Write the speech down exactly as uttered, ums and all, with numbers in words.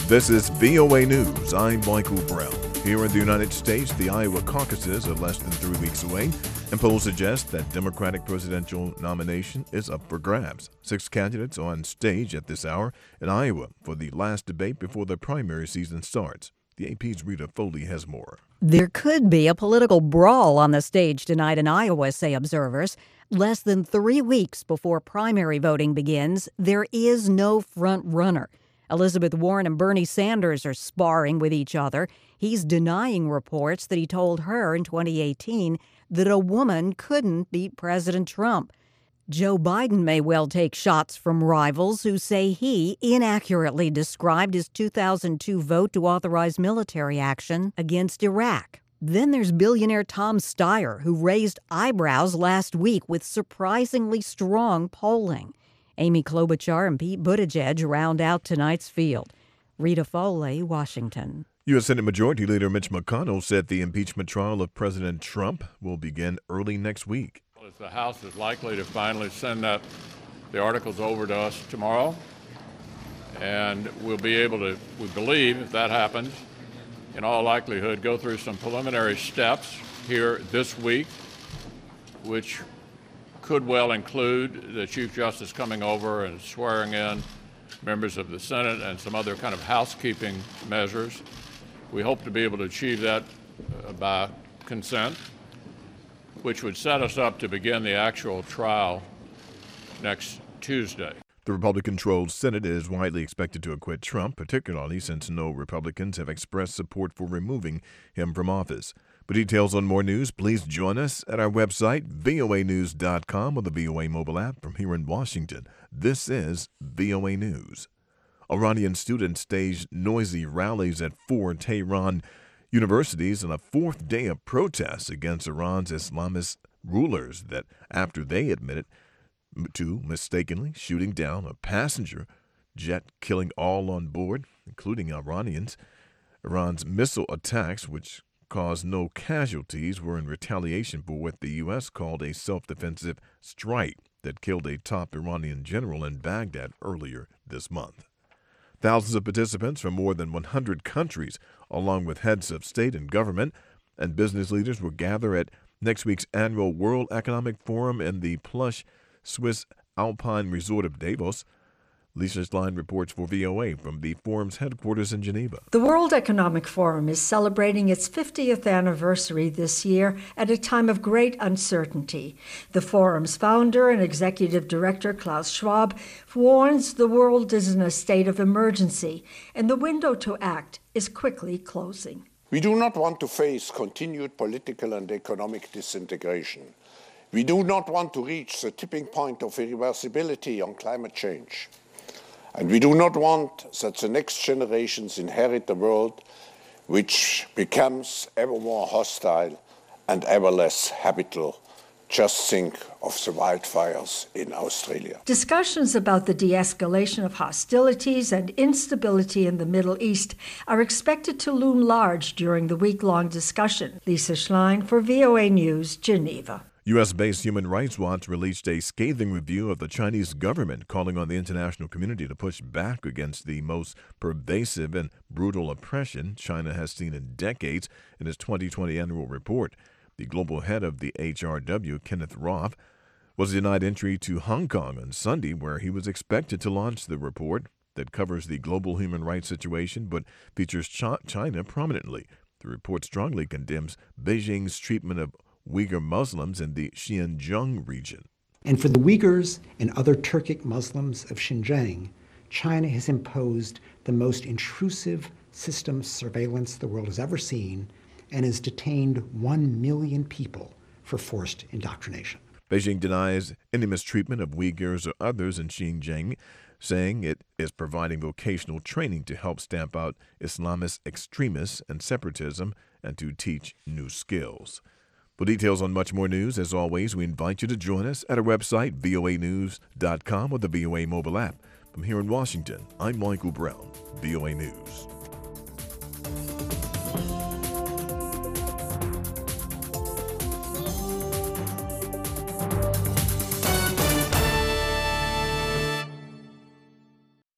This is V O A News. I'm Michael Brown. Here in the United States, the Iowa caucuses are less than three weeks away, and polls suggest that Democratic presidential nomination is up for grabs. Six candidates on stage at this hour in Iowa for the last debate before the primary season starts. The A P's Rita Foley has more. There could be a political brawl on the stage tonight in Iowa, say observers. Less than three weeks before primary voting begins, there is no front runner. Elizabeth Warren and Bernie Sanders are sparring with each other. He's denying reports that he told her in twenty eighteen that a woman couldn't beat President Trump. Joe Biden may well take shots from rivals who say he inaccurately described his two thousand two vote to authorize military action against Iraq. Then there's billionaire Tom Steyer, who raised eyebrows last week with surprisingly strong polling. Amy Klobuchar and Pete Buttigieg round out tonight's field. Rita Foley, Washington. U S. Senate Majority Leader Mitch McConnell said the impeachment trial of President Trump will begin early next week. The House is likely to finally send that, the articles over to us tomorrow, and we'll be able to, we believe, if that happens, in all likelihood, go through some preliminary steps here this week, which could well include the Chief Justice coming over and swearing in members of the Senate and some other kind of housekeeping measures. We hope to be able to achieve that uh, by consent, which would set us up to begin the actual trial next Tuesday. The Republican-controlled Senate is widely expected to acquit Trump, particularly since no Republicans have expressed support for removing him from office. For details on more news, please join us at our website, V O A news dot com, or the V O A mobile app. From here in Washington, this is V O A News. Iranian students staged noisy rallies at four Tehran universities on a fourth day of protests against Iran's Islamist rulers that after they admitted to mistakenly shooting down a passenger jet, killing all on board, including Iranians. Iran's missile attacks, which caused no casualties, were in retaliation for what the U S called a self-defensive strike that killed a top Iranian general in Baghdad earlier this month. Thousands of participants from more than one hundred countries, along with heads of state and government and business leaders, will gather at next week's annual World Economic Forum in the plush Swiss Alpine resort of Davos. Lisa Schlein reports for V O A from the forum's headquarters in Geneva. The World Economic Forum is celebrating its fiftieth anniversary this year at a time of great uncertainty. The forum's founder and executive director, Klaus Schwab, warns the world is in a state of emergency, and the window to act is quickly closing. We do not want to face continued political and economic disintegration. We do not want to reach the tipping point of irreversibility on climate change. And we do not want that the next generations inherit a world which becomes ever more hostile and ever less habitable. Just think of the wildfires in Australia. Discussions about the de-escalation of hostilities and instability in the Middle East are expected to loom large during the week-long discussion. Lisa Schlein for V O A News, Geneva. U S-based Human Rights Watch released a scathing review of the Chinese government, calling on the international community to push back against the most pervasive and brutal oppression China has seen in decades in its twenty twenty annual report. The global head of the H R W, Kenneth Roth, was denied entry to Hong Kong on Sunday, where he was expected to launch the report that covers the global human rights situation but features China prominently. The report strongly condemns Beijing's treatment of Uyghur Muslims in the Xinjiang region. And for the Uyghurs and other Turkic Muslims of Xinjiang, China has imposed the most intrusive system of surveillance the world has ever seen and has detained one million people for forced indoctrination. Beijing denies any mistreatment of Uyghurs or others in Xinjiang, saying it is providing vocational training to help stamp out Islamist extremists and separatism and to teach new skills. For details on much more news, as always, we invite you to join us at our website, V O A news dot com, or the V O A mobile app. From here in Washington, I'm Michael Brown, V O A News.